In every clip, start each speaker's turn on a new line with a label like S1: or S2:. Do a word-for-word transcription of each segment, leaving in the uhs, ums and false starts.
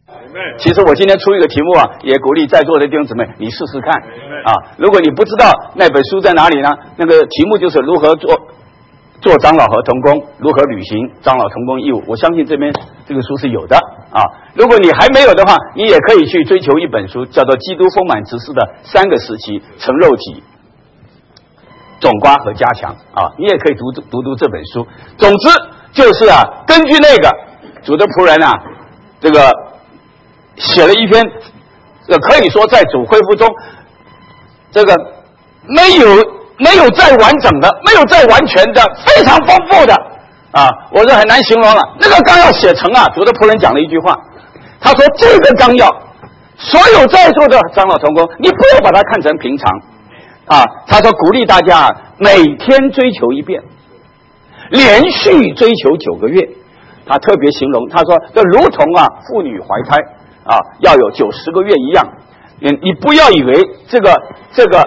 S1: 其实我今天出一个题目啊，也鼓励在座的弟兄姊妹，你试试看啊。如果你不知道那本书在哪里呢？那个题目就是如何做做长老和同工，如何履行长老同工义务。我相信这边这个书是有的啊。如果你还没有的话，你也可以去追求一本书，叫做《基督丰满执事的三个时期：成肉体、总括和加强》啊。你也可以读读读读这本书。总之就是啊，根据那个主的仆人啊，这个写了一篇，呃，可以说在主恢复中，这个没有没有再完整的，没有再完全的，非常丰富的啊，我是很难形容了。那个纲要写成啊，主的仆人讲了一句话，他说这个纲要，所有在座的长老同工，你不要把它看成平常啊。他说鼓励大家每天追求一遍，连续追求九个月。他特别形容，他说这如同啊妇女怀胎啊，要有九十个月一样。你你不要以为这个这个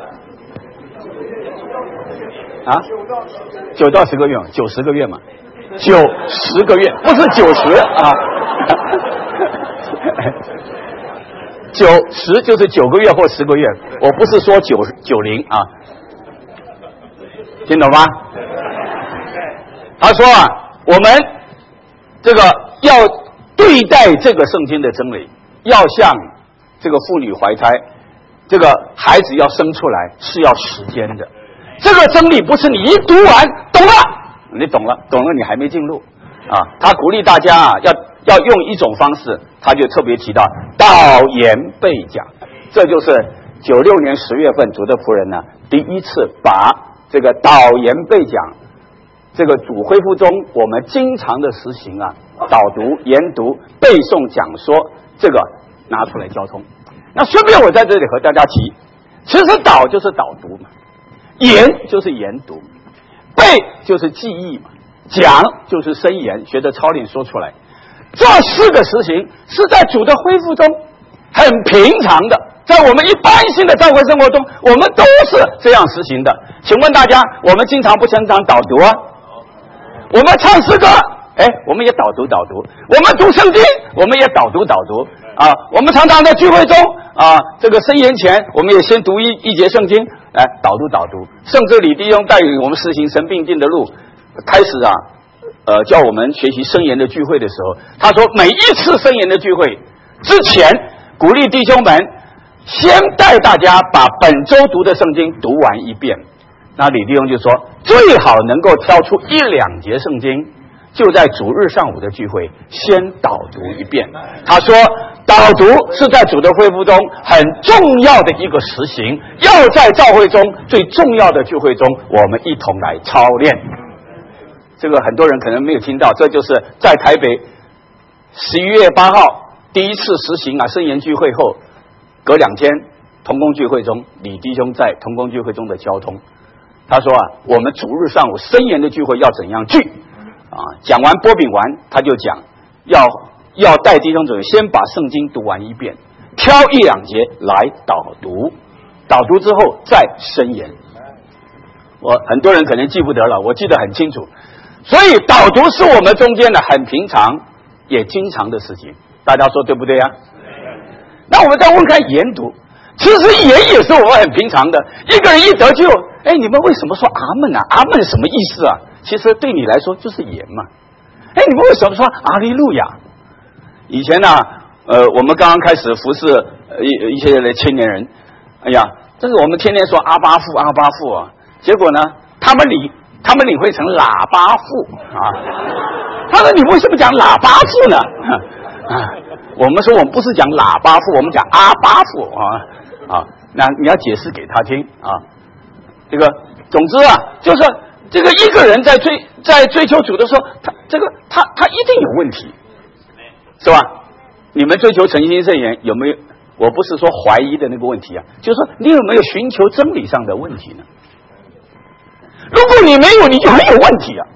S1: 啊九到十个月，九十个月嘛，九十个月不是九十啊，九十就是九个月或十个月，我不是说九九零啊，听懂吗？他说啊，我们这个要对待这个圣经的真理，要像这个妇女怀胎，这个孩子要生出来是要时间的。这个真理不是你一读完懂了，你懂了，懂了你还没进入啊。他鼓励大家啊，要要用一种方式，他就特别提到导言备讲，这就是九六年十月份主的仆人呢第一次把这个导言备讲。这个主恢复中，我们经常的实行啊，导读、研读、背诵、讲说，这个拿出来交通。那顺便我在这里和大家提，其实导就是导读嘛，研就是研读，背就是记忆嘛，讲就是申言，学着操练说出来。这四个实行是在主的恢复中很平常的，在我们一般性的教会生活中，我们都是这样实行的。请问大家，我们经常不经常导读啊？我们唱诗歌，哎，我们也导读导读；我们读圣经，我们也导读导读啊。我们常常在聚会中啊，这个申言前，我们也先读一一节圣经，来导读导读。甚至李弟兄带领我们实行神并进的路，开始啊，呃，教我们学习申言的聚会的时候，他说每一次申言的聚会之前，鼓励弟兄们先带大家把本周读的圣经读完一遍。那李弟兄就说，最好能够挑出一两节圣经，就在主日上午的聚会先导读一遍。他说，导读是在主的恢复中很重要的一个实行，要在教会中最重要的聚会中，我们一同来操练。这个很多人可能没有听到，这就是在台北十一月八号第一次实行啊申言聚会后，隔两天同工聚会中，李弟兄在同工聚会中的交通。他说啊，我们主日上午申言的聚会要怎样聚啊？讲完波饼完，他就讲要要带弟兄姊妹先把圣经读完一遍，挑一两节来导读，导读之后再申言。我很多人可能记不得了，我记得很清楚。所以导读是我们中间的很平常也经常的事情，大家说对不对啊？那我们再问看研读，其实研也是我们很平常的。一个人一得救，哎，你们为什么说阿们啊？阿们什么意思啊？其实对你来说就是研嘛。哎，你们为什么说阿利路亚？以前呢、啊，呃，我们刚刚开始服侍一一些的青年人，哎呀，这是我们天天说阿巴父阿巴父啊，结果呢，他们领他们领会成喇叭父啊。他说你为什么讲喇叭父呢？啊，我们说我们不是讲喇叭父，我们讲阿巴父啊啊，那你要解释给他听啊。这个总之啊，就是这个一个人在追在追求主的时候，他这个他他一定有问题，是吧？你们追求诚心圣言有没有？我不是说怀疑的那个问题啊，就是说你有没有寻求真理上的问题呢？如果你没有，你就很有问题啊！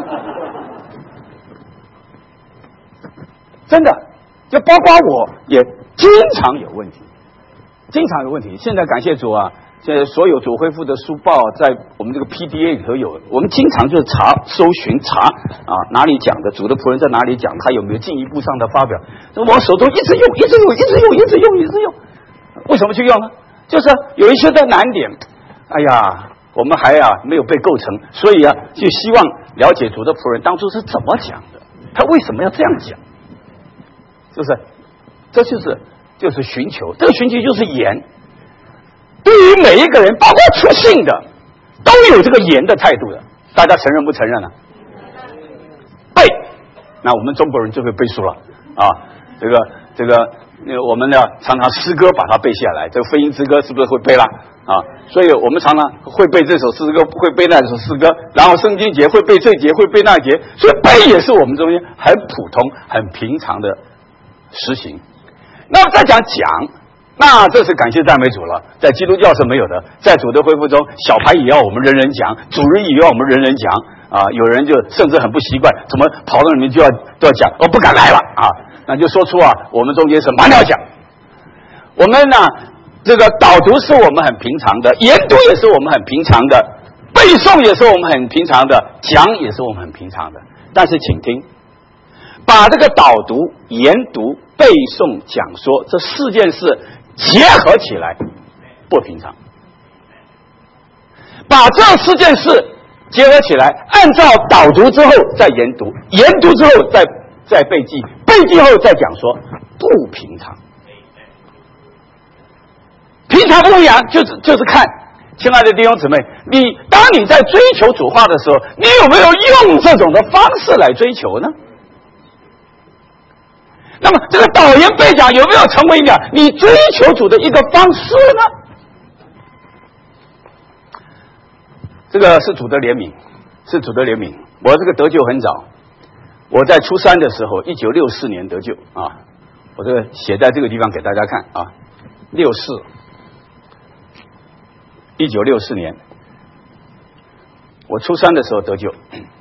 S1: 真的，就包括我也经常有问题，经常有问题。现在感谢主啊， 这所有主恢复的书报在我们这个 P D A 里头有，我们经常就是查搜寻查啊哪里讲的，主的仆人在哪里讲，他有没有进一步上的发表，我手中一直用，一直用，一直用，一直用，一直用。为什么去用呢？就是有一些的难点，哎呀，我们还啊没有被构成，所以啊就希望了解主的仆人当初是怎么讲的，他为什么要这样讲，是不是？这就是就是寻求，这个寻求就是言。对于每一个人，包括出信的，都有这个言的态度的，大家承认不承认呢、啊？背，那我们中国人就会背书了啊！这个这个，我们呢常常诗歌把它背下来，这个福音之歌是不是会背了啊？所以我们常常会背这首诗歌，会背那首诗歌，然后圣经节会背这节，会背那节，所以背也是我们中间很普通、很平常的实行。那么再讲讲。那这是感谢赞美主了，在基督教是没有的，在主的恢复中，小牌也要我们人人讲，主日也要我们人人讲啊。有人就甚至很不习惯，怎么跑到里面就要都要讲，我不敢来了啊，那就说出啊，我们中间是蛮要讲。我们呢，这个导读是我们很平常的，研读也是我们很平常的，背诵也是我们很平常的，讲也是我们很平常的。但是请听，把这个导读、研读、背诵、讲说这四件事结合起来不平常，把这四件事结合起来，按照导读之后再研读，研读之后再再背记，背记后再讲说，不平常。平常不一样，就是就是看，亲爱的弟兄姊妹，你当你在追求主话的时候，你有没有用这种的方式来追求呢？那么这个导言背讲有没有成为了你追求主的一个方式呢？这个是主的怜悯，是主的怜悯。我这个得救很早，我在初三的时候，一九六四年得救啊。我这个写在这个地方给大家看啊，六四，一九六四年，我初三的时候得救。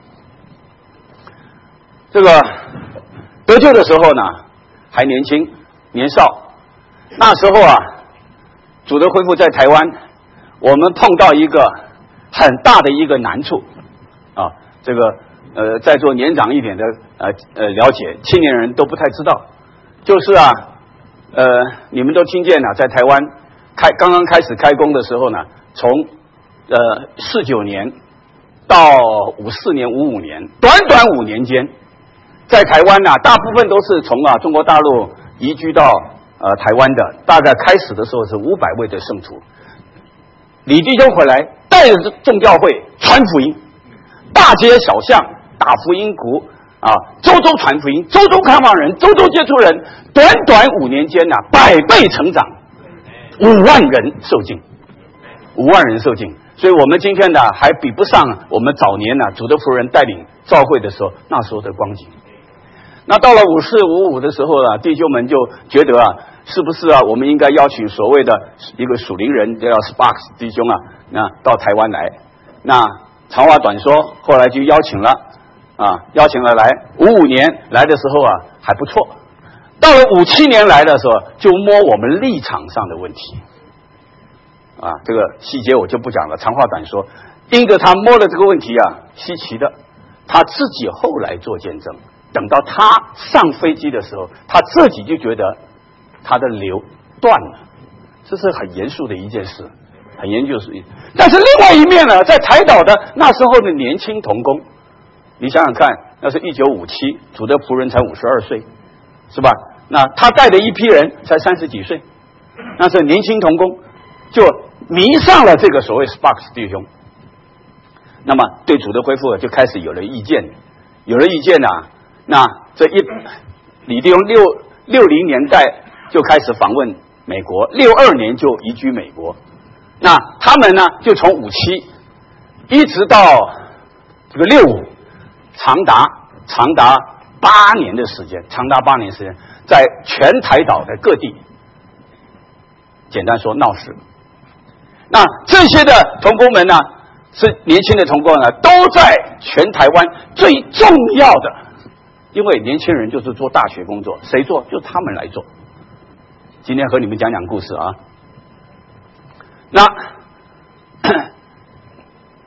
S1: 这个得救的时候呢，还年轻年少，那时候啊，主的恢复在台湾，我们碰到一个很大的一个难处啊，这个呃，在座年长一点的呃呃了解，青年人都不太知道，就是啊，呃，你们都听见了，在台湾开刚刚开始开工的时候呢，从呃四九年到五四年、五五年，短短五年间，在台湾呢、啊，大部分都是从啊中国大陆移居到呃台湾的，大概开始的时候是五百位的圣徒。李弟兄回来，带着众教会传福音，大街小巷打福音鼓啊，周周传福音，周周看望人，周周接触人，短短五年间呢、啊，百倍成长，五万人受尽，五万人受尽。所以我们今天呢，还比不上我们早年呢、啊、主的仆人带领召会的时候那时候的光景。那到了五四五五的时候呢，弟兄们就觉得啊，是不是啊，我们应该邀请所谓的一个属灵人叫 Sparks 弟兄啊，那到台湾来。那长话短说，后来就邀请了啊，邀请了来。五五年来的时候啊，还不错。到了五七年来的时候，就摸我们立场上的问题。啊，这个细节我就不讲了，长话短说。因着他摸了这个问题啊，稀奇的，他自己后来做见证。等到他上飞机的时候，他自己就觉得他的流断了，这是很严肃的一件事，很严肃的。但是另外一面呢，在台岛的那时候的年轻同工，你想想看，那是一九五七，主的仆人才五十二岁，是吧？那他带的一批人才三十几岁，那是年轻同工就迷上了这个所谓 Sparks 弟兄，那么对主的恢复就开始有了意见，有了意见呢、啊。那这一李弟兄六六零年代就开始访问美国，六二年就移居美国。那他们呢，就从五七一直到这个六五，长达长达八年的时间，长达八年时间，在全台岛的各地，简单说闹事。那这些的同工们呢，是年轻的同工呢，都在全台湾最重要的。因为年轻人就是做大学工作，谁做就他们来做。今天和你们讲讲故事啊。那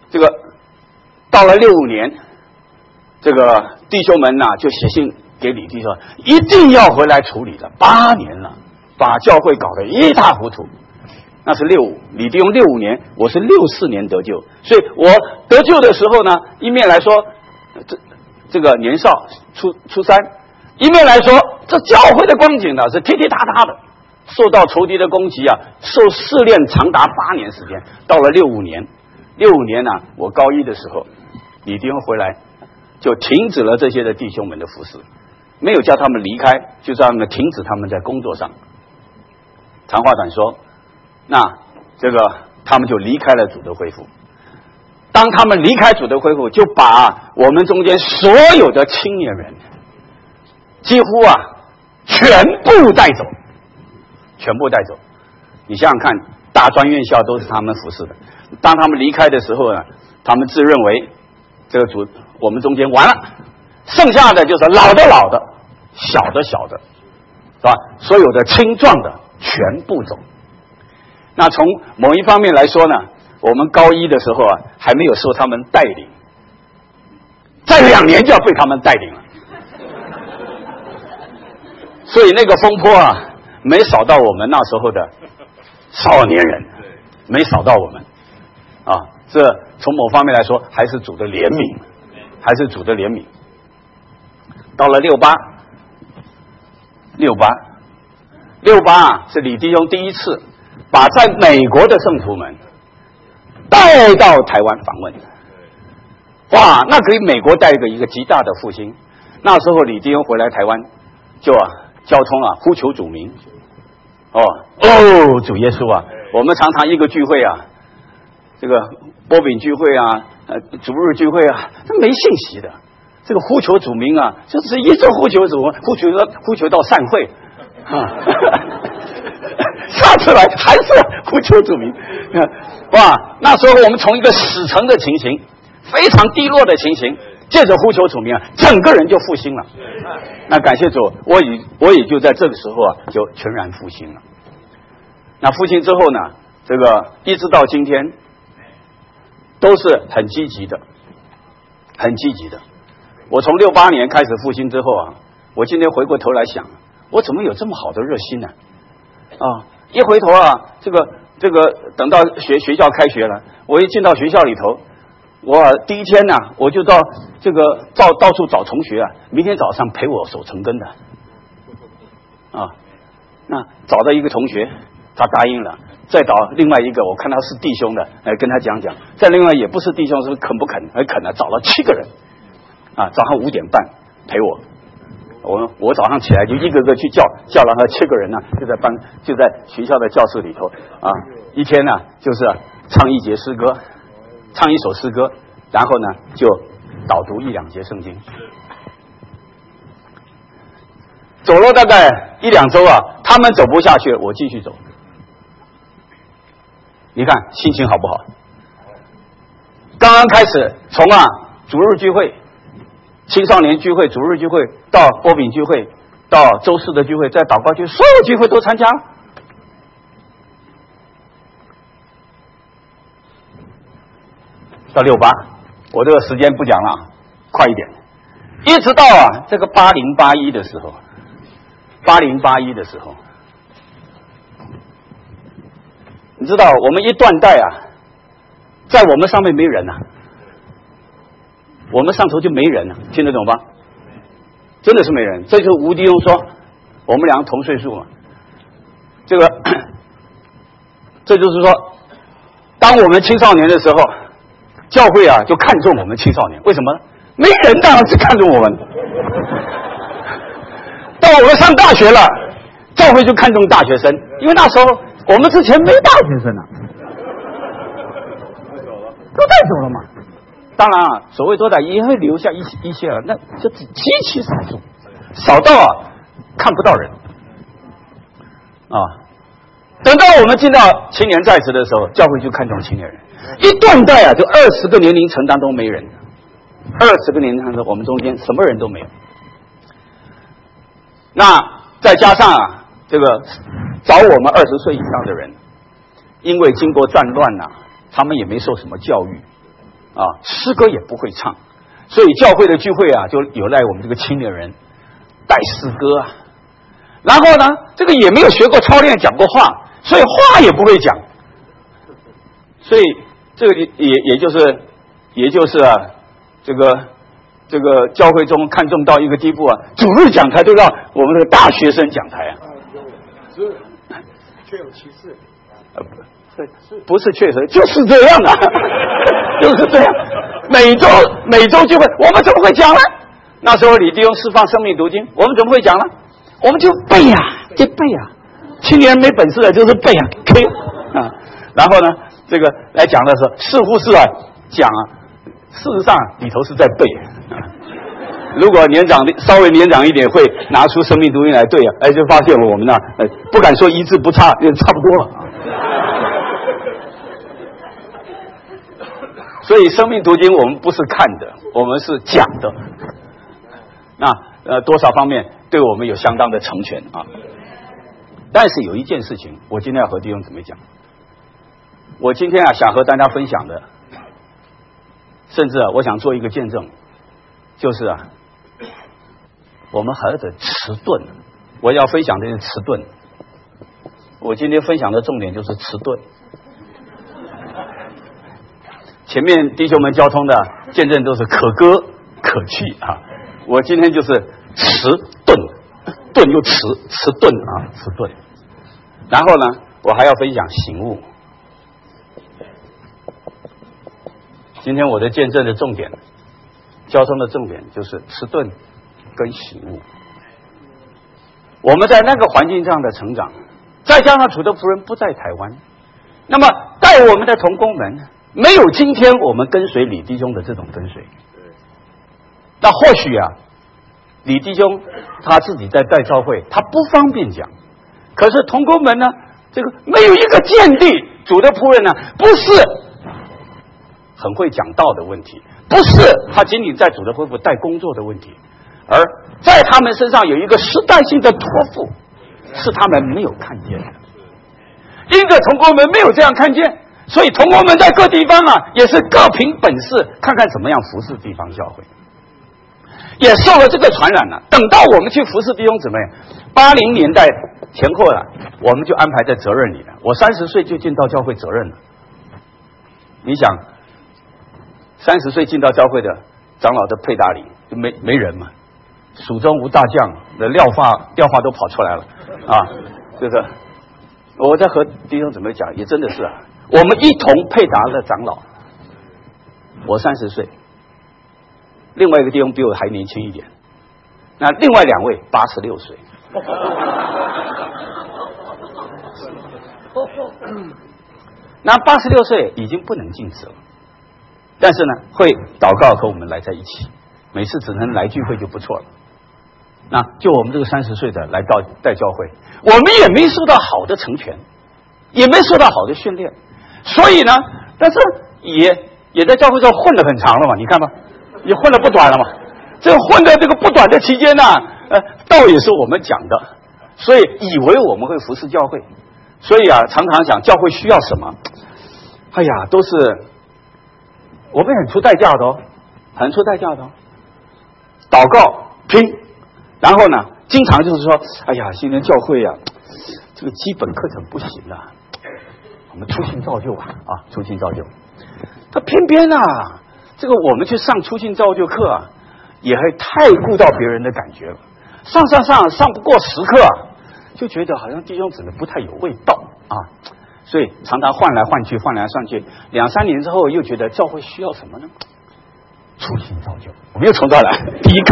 S1: 这个到了六五年，这个弟兄们呐、啊、就写信给李弟说，一定要回来处理了。八年了，把教会搞得一塌糊涂。那是六五，李弟兄六五年，我是六四年得救，所以我得救的时候呢，一面来说这这个年少初初三，一面来说这教会的光景呢是踢踢踏踏的，受到仇敌的攻击啊，受试炼长达八年时间。到了六五年，六五年呢、啊，我高一的时候，李弟兄回来就停止了这些的弟兄们的服侍，没有叫他们离开，就让他们停止他们在工作上。长话短说，那这个他们就离开了主的恢复。当他们离开主的恢复，就把我们中间所有的青年人几乎啊全部带走，全部带走。你想想看，大专院校都是他们服侍的。当他们离开的时候呢，他们自认为这个主我们中间完了，剩下的就是老的老的，小的小的，是吧？所有的青壮的全部走。那从某一方面来说呢，我们高一的时候啊，还没有受他们带领，再两年就要被他们带领了。所以那个风波啊，没扫到我们那时候的少年人，没扫到我们啊。这从某方面来说，还是主的怜悯，还是主的怜悯。到了六八，六八，六八啊，是李弟兄第一次把在美国的圣徒们带到台湾访问。哇，那给美国带一个一个极大的复兴。那时候李弟兄回来台湾，就啊交通啊呼求主名。哦哦，主耶稣啊！我们常常一个聚会啊，这个波饼聚会啊，呃，主日聚会啊，这没信息的。这个呼求主名啊，就是一直呼求主，呼求到呼求到散会啊。下次来还是呼求主名。哇，那时候我们从一个死沉的情形，非常低落的情形，借着呼求主名啊，整个人就复兴了。那感谢主，我也我也就在这个时候啊，就全然复兴了。那复兴之后呢，这个一直到今天，都是很积极的，很积极的。我从六八年开始复兴之后啊，我今天回过头来想，我怎么有这么好的热心呢？啊，一回头啊，这个这个等到学学校开学了，我一进到学校里头，我第一天呢、啊，我就到这个到到处找同学啊，明天早上陪我守成根的。啊，那找到一个同学，他答应了。再找另外一个，我看他是弟兄的，来跟他讲讲。再另外也不是弟兄，是肯不肯？还肯了，找了七个人。啊，早上五点半陪我。我我早上起来就一个个去叫，叫了那七个人呢、啊，就在班就在学校的教室里头啊，一天呢、啊、就是唱一节诗歌，唱一首诗歌，然后呢就导读一两节圣经。走了大概一两周啊，他们走不下去了，我继续走。你看心情好不好？刚刚开始从啊主日聚会、青少年聚会、主日聚会到波饼聚会，到周四的聚会，再祷告聚，所有聚会都参加了。到六八，我这个时间不讲了，快一点。一直到啊这个八零八一的时候，八零八一的时候，你知道我们一断代啊，在我们上面没人啊，我们上头就没人了、啊，听得懂吧？真的是没人。这就是吴迪庸说，我们两个同岁数嘛。这个，这就是说，当我们青少年的时候，教会啊就看重我们青少年，为什么？没人当然是看重我们。到我们上大学了，教会就看重大学生，因为那时候我们之前没大学生啊，都带走了嘛。当然啊，所谓多带也会留下一些一些了，那就是极其少数，少到啊看不到人啊。等到我们进到青年在职的时候，教会就看重青年人。一断代啊，就二十个年龄层当中没人，二十个年龄层中我们中间什么人都没有。那再加上啊，这个找我们二十岁以上的人，因为经过战乱呐、啊，他们也没受什么教育， 啊，诗歌也不会唱，所以教会的聚会啊，就有赖我们这个青年人带诗歌啊。然后呢，这个也没有学过操练，讲过话，所以话也不会讲。所以这个也也也就是也就是啊，这个这个教会中看重到一个地步啊，主日讲台都让我们这个大学生讲台啊。
S2: 是，确有其事。
S1: 呃，不，不是确实，就是这样的、啊，就是这样。每周每周就会，我们怎么会讲呢？那时候李弟兄释放生命读经，我们怎么会讲呢？我们就背呀、啊，就背呀、啊。青年人没本事的就是背啊 ，K 啊。然后呢，这个来讲的时候，似乎是啊讲啊，事实上里头是在背。啊、如果年长稍微年长一点，会拿出生命读经来对啊，哎，就发现我们呢、啊，呃，不敢说一字不差，也差不多了。所以生命读经我们不是看的，我们是讲的。那呃多少方面对我们有相当的成全啊。但是有一件事情，我今天要和弟兄姊妹讲。我今天啊想和大家分享的，甚至啊我想做一个见证，就是啊我们还得迟钝。我要分享的是迟钝。我今天分享的重点就是迟钝。前面弟兄们交通的见证都是可歌可泣啊，我今天就是迟钝，钝又迟，迟钝啊，迟钝。然后呢，我还要分享醒悟。今天我的见证的重点，交通的重点就是迟钝跟醒悟。我们在那个环境上的成长，再加上主的仆人不在台湾，那么带我们的同工们没有今天我们跟随李弟兄的这种跟随。那或许啊，李弟兄他自己在带教会，他不方便讲。可是同工们呢，这个没有一个见地，主的仆人呢，不是很会讲道的问题，不是他仅仅在主的恢复带工作的问题，而在他们身上有一个时代性的托付，是他们没有看见的。因着同工们没有这样看见，所以同工们在各地方啊，也是各凭本事，看看怎么样服侍地方教会，也受了这个传染了、啊。等到我们去服侍弟兄姊妹，八零年代前后了，我们就安排在责任里了。我三十岁就进到教会责任了。你想，三十岁进到教会的长老的配搭里就没没人嘛，蜀中无大将，的廖化廖化都跑出来了啊！这个我在和弟兄姊妹讲，也真的是啊。我们一同配搭的长老，我三十岁，另外一个弟兄比我还年轻一点，那另外两位八十六岁。那八十六岁已经不能进职了，但是呢，会祷告和我们来在一起，每次只能来聚会就不错了。那就我们这个三十岁的来到带教会，我们也没受到好的成全，也没受到好的训练。所以呢，但是也也在教会上混了很长了嘛，你看吧，也混了不短了嘛。这个混的这个不短的期间呢，呃，道也是我们讲的，所以以为我们会服侍教会，所以啊，常常讲教会需要什么，哎呀，都是我们很出代价的哦，很出代价的哦。祷告拼，然后呢，经常就是说，哎呀，今天教会啊，这个基本课程不行啊。我们初信造就啊啊，初信造就。他偏偏啊，这个我们去上初信造就课啊，也还太顾到别人的感觉了。上上上上不过十课啊，就觉得好像弟兄姊妹不太有味道啊，所以常常换来换去，换来换去。两三年之后，又觉得教会需要什么呢？初信造就。我们又从头来，第一课。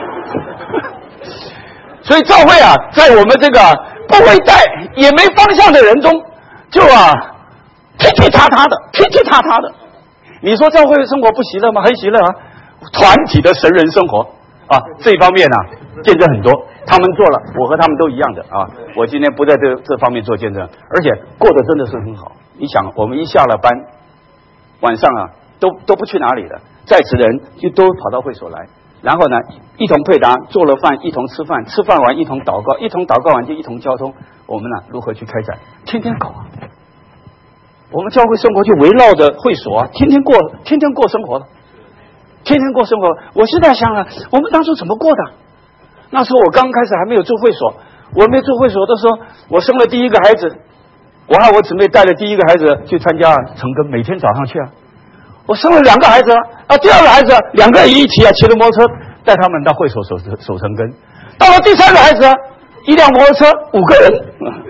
S1: 所以教会啊，在我们这个不会带也没方向的人中，就啊。踢踢踏踏的，踢踢踏踏的。你说教会的生活不喜乐吗？很喜乐啊！团体的神人生活啊，这一方面呢、啊，见证很多。他们做了，我和他们都一样的啊。我今天不在这这方面做见证，而且过得真的是很好。你想，我们一下了班，晚上啊，都都不去哪里了，在此人就都跑到会所来，然后呢，一同配搭，做了饭一同吃饭，吃饭完一同祷告，一同祷告完就一同交通。我们呢，如何去开展？天天搞啊！ 我们教会生活就围绕着会所啊，天天过，天天过生活了，天天过生活。我现在想了，我们当初怎么过的？那时候我刚开始还没有做会所，我没做会所的时候，我生了第一个孩子，我和我姊妹带着第一个孩子去参加晨更，每天早上去啊。我生了两个孩子啊，第二个孩子两个人一起啊，骑着摩托车带他们到会所守守晨更。到了第三个孩子，一辆摩托车五个人。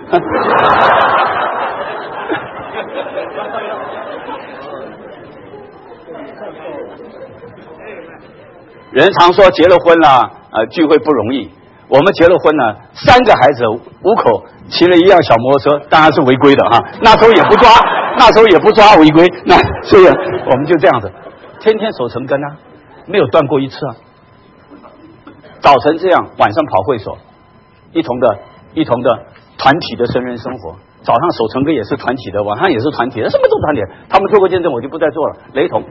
S1: 人常说结了婚了，呃，聚会不容易。我们结了婚呢，三个孩子五口骑了一辆小摩托车，当然是违规的哈。那时候也不抓，那时候也不抓违规，那所以我们就这样子，天天守晨更啊，没有断过一次啊。早晨这样，晚上跑会所，一同的一同的团体的生人生活。早上守晨更也是团体的，晚上也是团体的，什么都团体。他们做过见证，我就不再做了，雷同。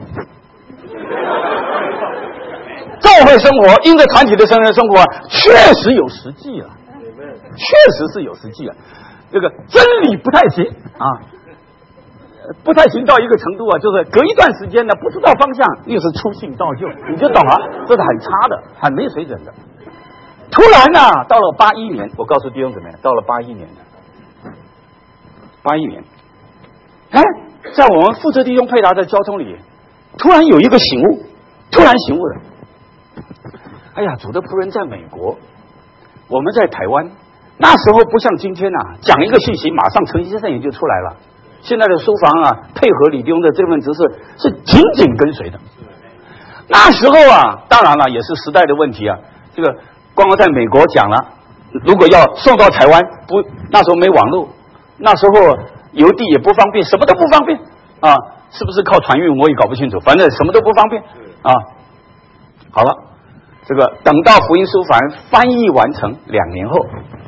S1: 教会生活因着团体的生人生活啊，确实有实际啊，确实是有实际啊。这个真理不太行啊，不太行到一个程度啊，就是隔一段时间呢，不知道方向，又是出信造就，你就懂了，这是很差的，很没水准的。突然呢、啊，到了八一年，我告诉弟兄姊妹，到了八一年，八一年，哎，在我们负责弟兄配搭的交通里，突然有一个醒悟，突然醒悟了。哎呀，主的仆人在美国，我们在台湾。那时候不像今天呐、啊，讲一个信息，马上成绩上也就出来了。现在的书房啊，配合李弟兄的这份指示是紧紧跟随的。那时候啊，当然了，也是时代的问题啊。这个光光在美国讲了，如果要送到台湾，不，那时候没网络，那时候邮递也不方便，什么都不方便啊。是不是靠船运我也搞不清楚，反正什么都不方便啊。好了，这个等到福音书反翻译完成，两年后，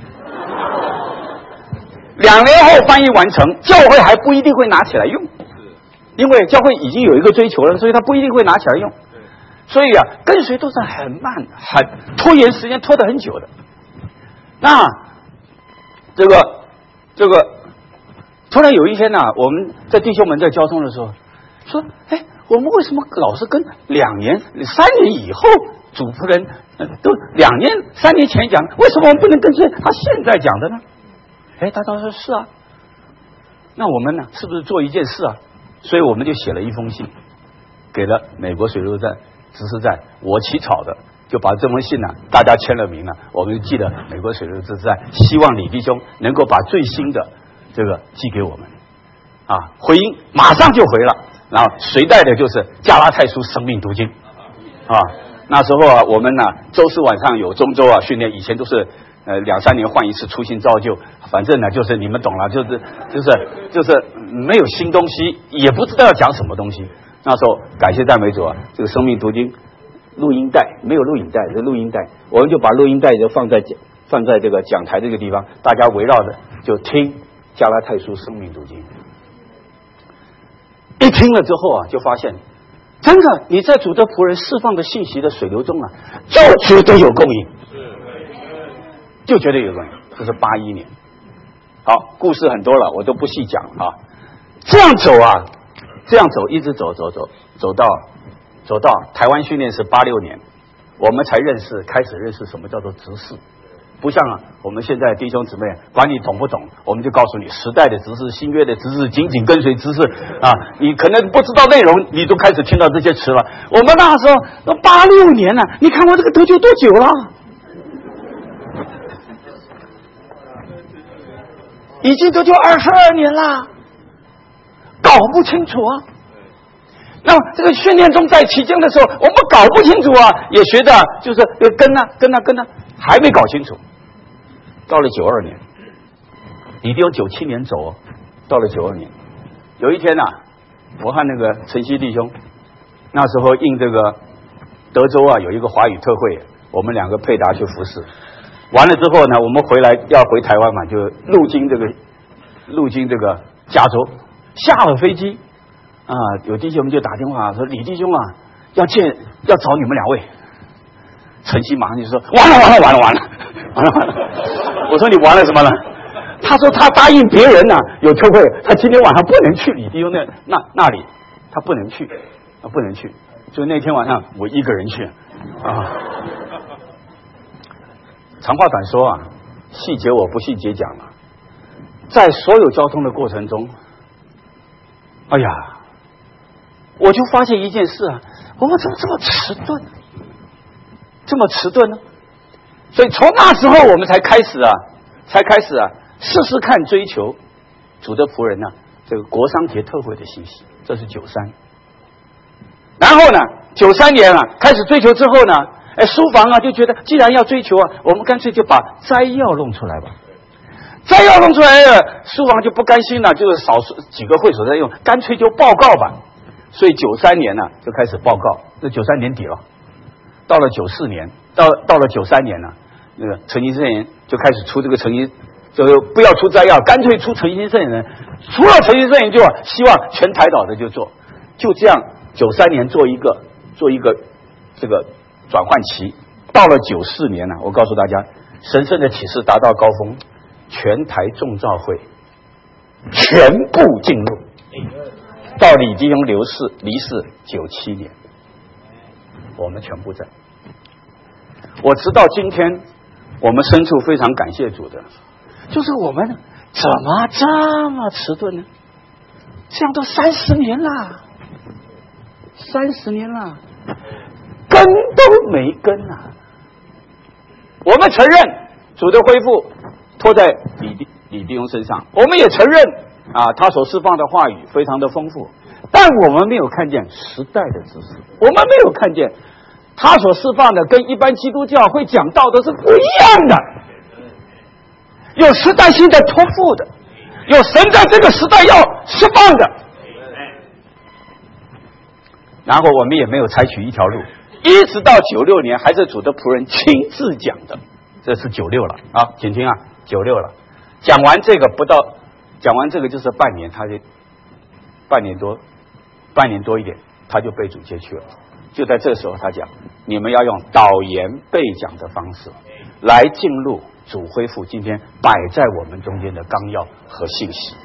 S1: 两年后翻译完成，教会还不一定会拿起来用，因为教会已经有一个追求了，所以他不一定会拿起来用。所以啊，跟随都是很慢、很拖延时间，拖得很久的。那这个这个，突然有一天呢、啊，我们在弟兄们在交通的时候说，哎。我们为什么老是跟两年、三年以后主仆人、呃、都两年、三年前讲，为什么我们不能跟随他现在讲的呢？哎，大家说是啊，那我们呢，是不是做一件事啊？所以我们就写了一封信，给了美国水路站执事站，我起草的，就把这封信呢、啊，大家签了名了，我们就寄了美国水路执事站，希望李弟兄能够把最新的这个寄给我们，啊，回音马上就回了。然后随带的就是加拉太书生命读经啊，那时候啊，我们呢、啊、周四晚上有中周啊训练，以前都是呃两三年换一次初心造就，反正呢就是你们懂了，就是就是就是没有新东西，也不知道要讲什么东西。那时候感谢赞美主啊，这个生命读经录音带没有录影带，是录音带，我们就把录音带就放在放在这个讲台这个地方，大家围绕着就听加拉太书生命读经。一听了之后啊，就发现，真的你在主的仆人释放的信息的水流中啊，就觉得有供应，就觉得有供应。这是八一年，好，故事很多了，我都不细讲啊。这样走啊，这样走，一直走走走，走到走到台湾训练是八六年，我们才认识，开始认识什么叫做执事。不像啊，我们现在弟兄姊妹，管你懂不懂，我们就告诉你，时代的执事、新约的执事，紧紧跟随执事啊！你可能不知道内容，你都开始听到这些词了。我们那时候八六年了、啊，你看我这个得救多久了？已经得救二十二年了，搞不清楚啊。那么这个训练中在起经的时候，我们搞不清楚啊，也学着就是跟啊跟啊跟啊，还没搞清楚。到了九二年，你得有九七年走、哦，到了九二年，有一天呐、啊，我和那个晨曦弟兄，那时候应这个德州啊有一个华语特会，我们两个配搭去服侍。完了之后呢，我们回来要回台湾嘛，就路经这个路经这个加州，下了飞机啊，有弟兄们就打电话说李弟兄啊，要见要找你们两位。晨曦马上就说完了完了完了完了完了完了，我说你完了什么了？ 他说他答应别人呢、啊、有特会，他今天晚上不能去李弟兄那那那里，他不能去，他不能去，所以那天晚上我一个人去啊。长话短说啊，细节我不细节讲了。在所有交通的过程中，哎呀，我就发现一件事啊，我们怎么这么迟钝，这么迟钝呢？所以从那时候我们才开始啊，才开始啊，试试看追求主的仆人呢、啊，这个国商节特会的信息，这是九三。然后呢，九三年啊，开始追求之后呢，哎，书房啊就觉得，既然要追求啊，我们干脆就把摘要弄出来吧。摘要弄出来了，书房就不甘心了，就是少数几个会所在用，干脆就报告吧。所以九三年呢、啊、就开始报告，这九三年底了。到了九四年，到到了九三年呢、啊，那个诚心圣言就开始出这个诚心，就不要出摘要，干脆出诚心圣言。除了诚心圣言，就希望全台岛的就做，就这样。九三年做一个做一个这个转换期，到了九四年呢、啊，我告诉大家，神圣的启示达到高峰，全台众召会全部进入，到李弟兄流逝离世九七年，我们全部在。我直到今天，我们深处非常感谢主的，就是我们怎么这么迟钝呢？这样都三十年啦。三十年了，根都没根啊！我们承认主的恢复托在李弟李弟兄身上，我们也承认啊，他所释放的话语非常的丰富，但我们没有看见时代的知识，我们没有看见他所释放的跟一般基督教会讲道的是不一样的，有时代性的托付的，有神在这个时代要释放的。然后我们也没有采取一条路，一直到九六年还是主的仆人亲自讲的，这是九六了啊，请听啊，九六了。讲完这个不到，讲完这个就是半年，他就半年多，半年多一点，他就被主接去了。就在这时候，他讲，你们要用导言备讲的方式来进入主恢复今天摆在我们中间的纲要和信息。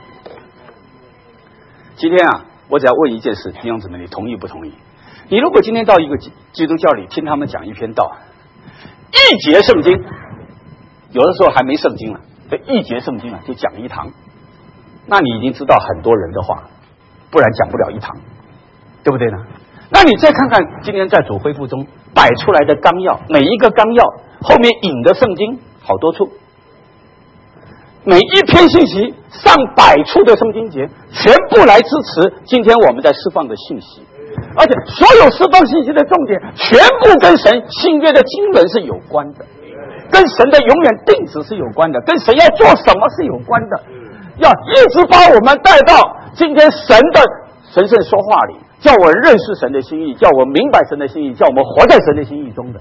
S1: 今天啊。我只要问一件事，弟兄姊妹，你同意不同意？你如果今天到一个基督教里听他们讲一篇道，一节圣经，有的时候还没圣经了，这一节圣经啊就讲一堂，那你已经知道很多人的话，不然讲不了一堂，对不对呢？那你再看看今天在主恢复中摆出来的纲要，每一个纲要后面引的圣经好多处。每一篇信息上百处的圣经节，全部来支持今天我们在释放的信息，而且所有释放信息的重点，全部跟神新约的经纶是有关的，跟神的永远定旨是有关的，跟神要做什么是有关的，要一直把我们带到今天神的神圣说话里，叫我认识神的心意，叫我明白神的心意，叫我们活在神的心意中的。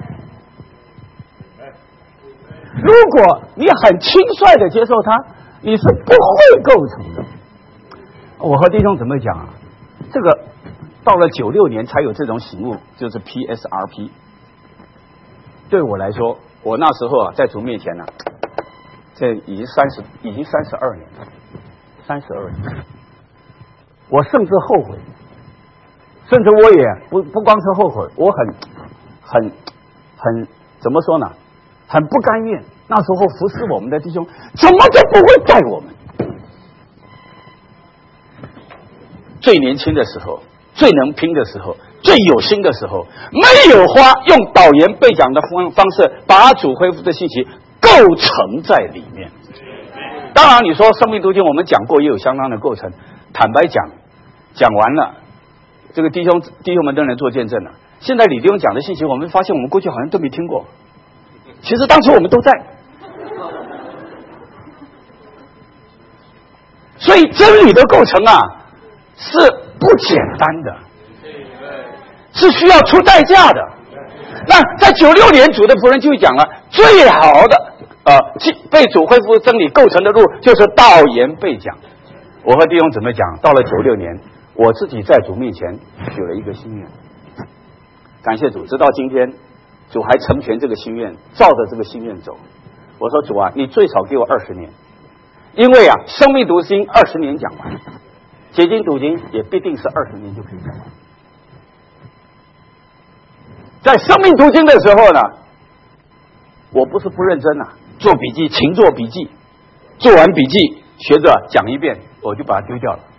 S1: 如果你很轻率的接受它，你是不会构成的。我和弟兄姊妹讲啊，这个到了九六年才有这种醒悟，就是 P S R P。对我来说，我那时候啊，在主面前呢、啊，这已经三十，已经三十二年了，三十二年。我甚至后悔，甚至我也不不光是后悔，我很很很怎么说呢？很不甘愿，那时候服侍我们的弟兄怎么就不会带我们？最年轻的时候，最能拼的时候，最有心的时候，没有花用导言备讲的方方式把主恢复的信息构成在里面。当然你说生命途径我们讲过，也有相当的构成。坦白讲，讲完了，这个弟兄弟兄们都能做见证了。现在李弟兄讲的信息，我们发现我们过去好像都没听过。其实当时我们都在，所以真理的构成啊是不简单的，是需要出代价的。那在九六年主的仆人就讲了，最好的呃被主恢复真理构成的路就是导言备讲。我和弟兄姊妹讲，到了九六年，我自己在主面前许了一个心愿，感谢主，直到今天。主还成全这个心愿，照着这个心愿走。我说主啊，你最少给我二十年， 因为啊，生命读经二十年讲完，结晶读经也必定是二十年就可以讲完。在生命读经的时候呢，我不是不认真啊，做笔记，勤做笔记，做完笔记学着讲一遍，我就把它丢掉了，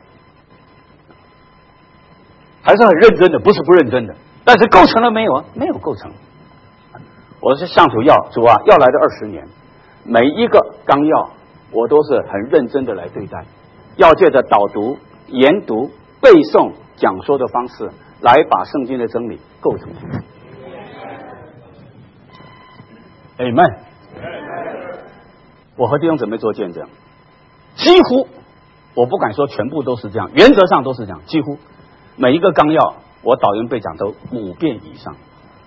S1: 还是很认真的，不是不认真的。但是构成了没有啊？没有构成。我是向主要主啊，要来的二十年，每一个纲要我都是很认真的来对待，要借着导读、研读、背诵、讲说的方式，来把圣经的真理构成。Amen。我和弟兄姊妹做见证，几乎我不敢说全部都是这样，原则上都是这样，几乎每一个纲要我导言背讲都五遍以上。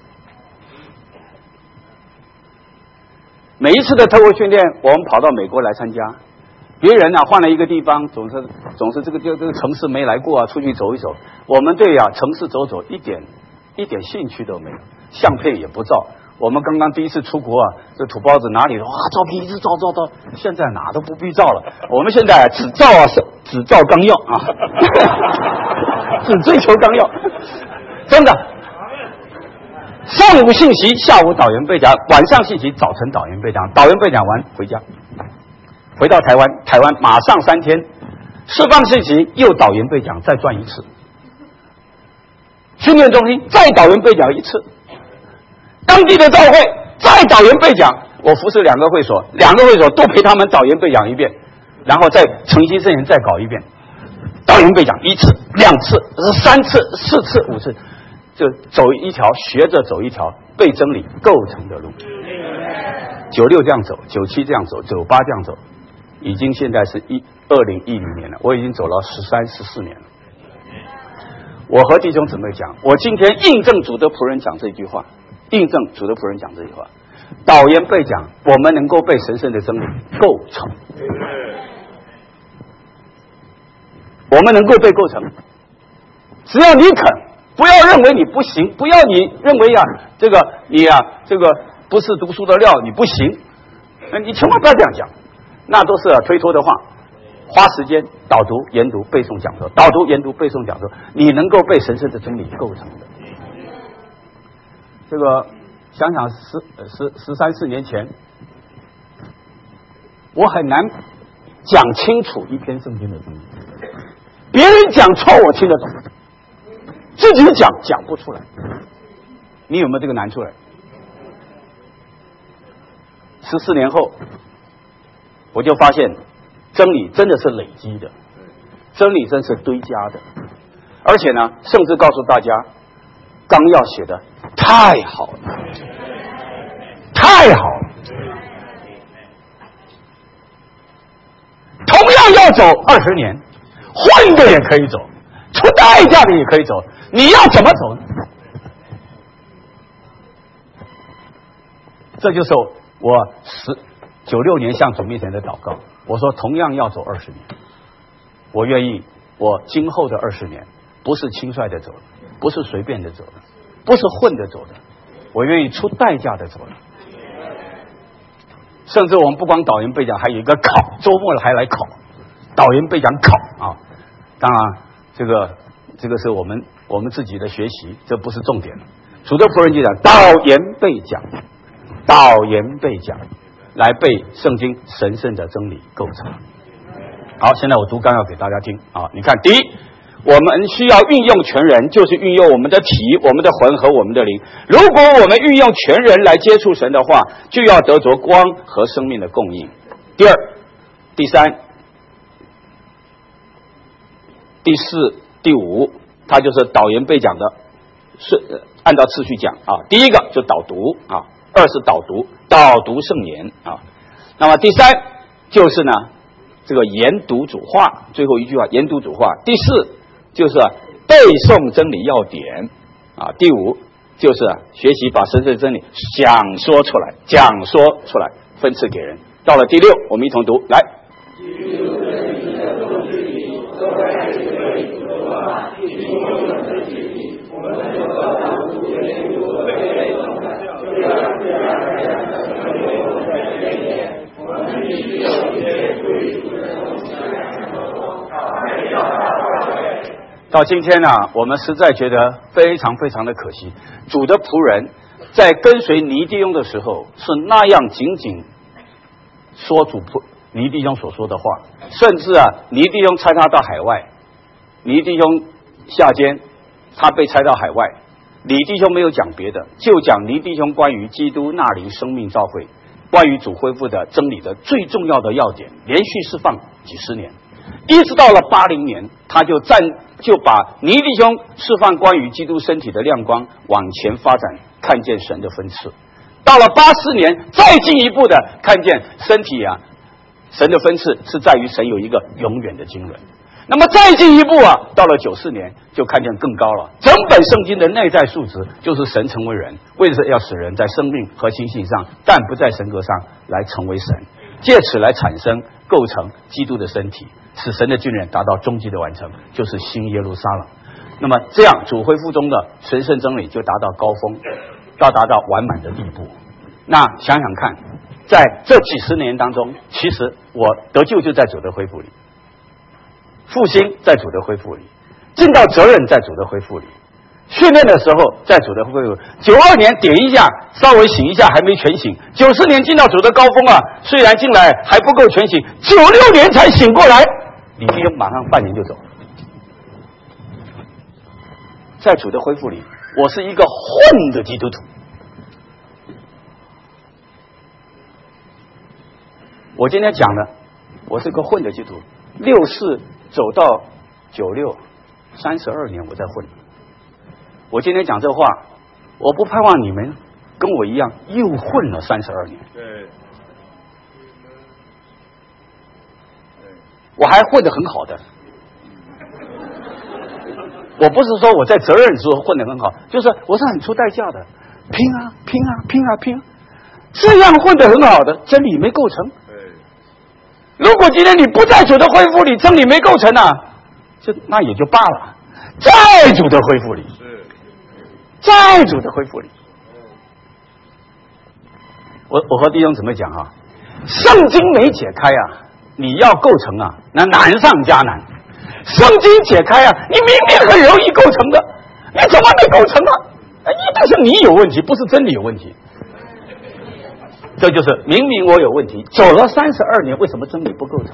S1: 每一次的特会训练，我们跑到美国来参加，别人啊换了一个地方，总是总是这个这个这个城市没来过啊，出去走一走。我们对啊城市走走一点一点兴趣都没有，相片也不照。我们刚刚第一次出国啊，这土包子哪里哇照片一直照照照，现在哪都不必照了。我们现在只照啊只照纲要啊，只追求纲要，真的。上午信息，下午导言背讲，晚上信息，早晨导言背讲，导言背讲完回家，回到台湾，台湾马上三天释放信息，又导言背讲，再转一次，训练中心再导言背讲一次，当地的教会再导言背讲，我服侍两个会所，两个会所都陪他们导言背讲一遍，然后再诚心圣言再搞一遍，导言背讲一次、两次、三次、四次、五次。就走一条学着走一条被真理构成的路，九六这样走，九七这样走，九八这样走，已经现在是一二零一零年了，我已经走了十三十四年了。我和弟兄姊妹讲，我今天印证主的仆人讲这句话，印证主的仆人讲这句话，导言背讲，我们能够被神圣的真理构成，我们能够被构成，只要你肯。不要认为你不行，不要你认为呀、啊，这个你呀、啊，这个不是读书的料，你不行，你千万不要这样讲，那都是、啊、推脱的话。花时间导读、研读、背诵讲说，导读、研读、背诵讲说，你能够被神圣的真理构成的。这个想想十十十三四年前，我很难讲清楚一篇圣经的真理，别人讲错我听得懂。自己讲讲不出来，你有没有这个难处来？十四年后，我就发现真理真的是累积的，真理真是堆加的，而且呢，甚至告诉大家，纲要写的太好了，太好了。同样要走二十年，混的也可以走，出代价的也可以走。你要怎么走呢？这就是我十九六年向主面前的祷告。我说，同样要走二十年，我愿意，我今后的二十年不是轻率的走的，不是随便的走的，不是混着走的，我愿意出代价的走的。甚至我们不光导言背讲，还有一个考，周末了还来考，导言背讲考啊。当然，这个这个是我们。我们自己的学习，这不是重点。主的仆人就讲导言背讲，导言背讲，来被圣经神圣的真理构成。好，现在我读纲要给大家听啊。你看，第一，我们需要运用全人，就是运用我们的体、我们的魂和我们的灵。如果我们运用全人来接触神的话，就要得着光和生命的供应。第二、第三、第四、第五。它就是导言背讲的，是按照次序讲啊。第一个就导读啊，二是导读，导读圣言啊。那么第三就是呢，这个研读主话，最后一句话研读主话。第四就是背诵真理要点啊。第五就是学习把神圣真理讲说出来，讲说出来，分赐给人。到了第六，我们一同读来。 到今天呢、啊，我们实在觉得非常非常的可惜。主的仆人在跟随尼弟兄的时候，是那样仅仅说主仆尼弟兄所说的话，甚至啊，尼弟兄差他到海外，尼弟兄下监，他被差到海外，李弟兄没有讲别的，就讲尼弟兄关于基督纳灵生命召会，关于主恢复的真理的最重要的要点，连续释放几十年，一直到了八零年，他就站就把尼弟兄释放关于基督身体的亮光往前发展，看见神的分赐。到了八四年，再进一步的看见身体啊，神的分赐是在于神有一个永远的经纶。那么再进一步啊，到了九四年就看见更高了。整本圣经的内在素质就是神成为人，为了要使人在生命和心性上，但不在神格上来成为神，借此来产生构成基督的身体，使神的军人达到终极的完成，就是新耶路撒冷。那么这样主恢复中的神圣真理就达到高峰，到达到完满的地步。那想想看，在这几十年当中，其实我得救就在主的恢复里，复兴在主的恢复里，尽到责任在主的恢复里，训练的时候在主的恢复。九二年点一下，稍微醒一下，还没全醒；九四年进到主的高峰啊，虽然进来还不够全醒，九六年才醒过来，李弟兄马上半年就走。在主的恢复里，我是一个混的基督徒。我今天讲的，我是个混的基督徒。六四走到九六，三十二年我在混。我今天讲这话，我不盼望你们跟我一样又混了三十二年。
S2: 对，
S1: 我还混得很好的。我不是说我在责任之后混得很好，就是我是很出代价的，拼啊拼啊拼啊拼啊，这样混得很好的，真理没构成。如果今天你不在主的恢复里，真理没构成啊，这那也就罢了。在主的恢复里，在主的恢复里，我我和弟兄姊妹讲啊，圣经没解开啊，你要构成啊，那难上加难。圣经解开啊，你明明很容易构成的，你怎么没构成啊？一定是你有问题，不是真理有问题。这就是明明我有问题，走了三十二年，为什么真理不构成？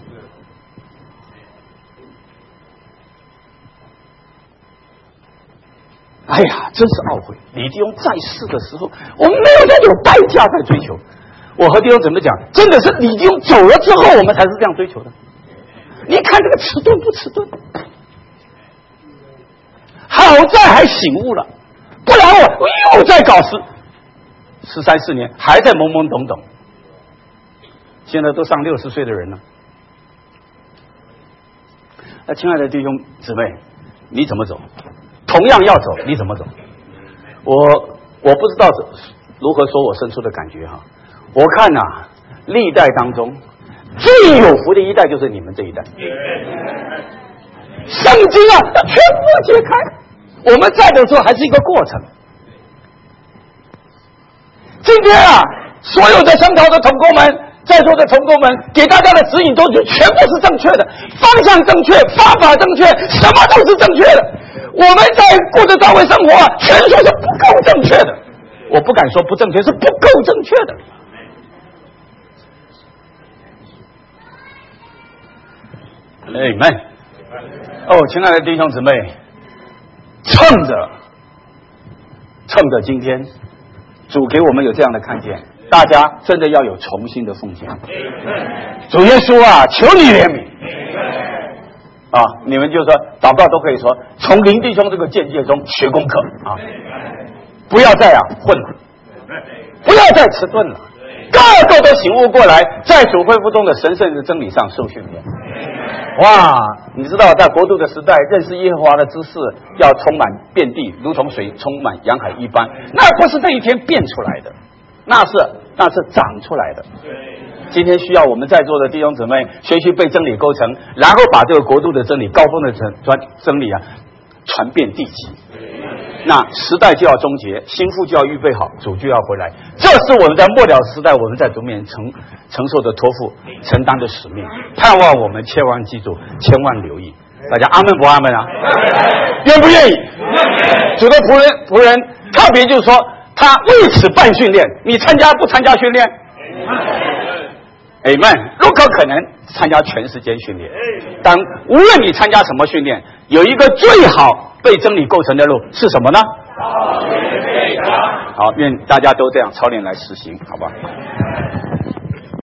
S1: 哎呀，真是懊悔！李弟兄在世的时候，我们没有那种代价在追求。我和弟兄怎么讲？真的是李弟兄走了之后，我们才是这样追求的。你看这个迟钝不迟钝？好在还醒悟了，不然我又在搞事。十三四年还在懵懵懂懂，现在都上六十岁的人了。那亲爱的弟兄姊妹，你怎么走？同样要走，你怎么走？我我不知道如何说我生出的感觉哈。我看呐、啊，历代当中最有福的一代就是你们这一代。圣经啊，全部解开，我们在的时候还是一个过程。今天啊，所有的圣堂的同工们，在座的同工们，给大家的指引都是全部是正确的，方向正确，方法正确，什么都是正确的。我们在过着教会生活啊，全说是不够正确的。我不敢说不正确，是不够正确的。哎们，哦，亲爱的弟兄姊妹，趁着趁着今天主给我们有这样的看见，大家真的要有重新的奉献。主耶稣啊，求你怜悯啊！你们就说祷告都可以说，从林弟兄这个见解中学功课啊，不要再啊混了，不要再迟钝了，个个都醒悟过来，在主恢复中的神圣的真理上受训练。哇，你知道在国度的时代，认识耶和华的知识要充满遍地，如同水充满洋海一般。那不是这一天变出来的，那是那是长出来的。今天需要我们在座的弟兄姊妹学习被真理构成，然后把这个国度的真理、高峰的真真理啊传遍地极。那时代就要终结，心腹就要预备好，主就要回来。这是我们在末了时代，我们在主面前承承受的托付、承担的使命。盼望我们千万记住，千万留意。 大家阿门不阿门啊？愿不愿意？主的仆人仆人特别就是说，他为此办训练，你参加不参加训练？哎们，如果可能参加全时间训练，但无论你参加什么训练，有一个最好被真理构成的路是什么呢？好，愿大家都这样操练来实行，好吧？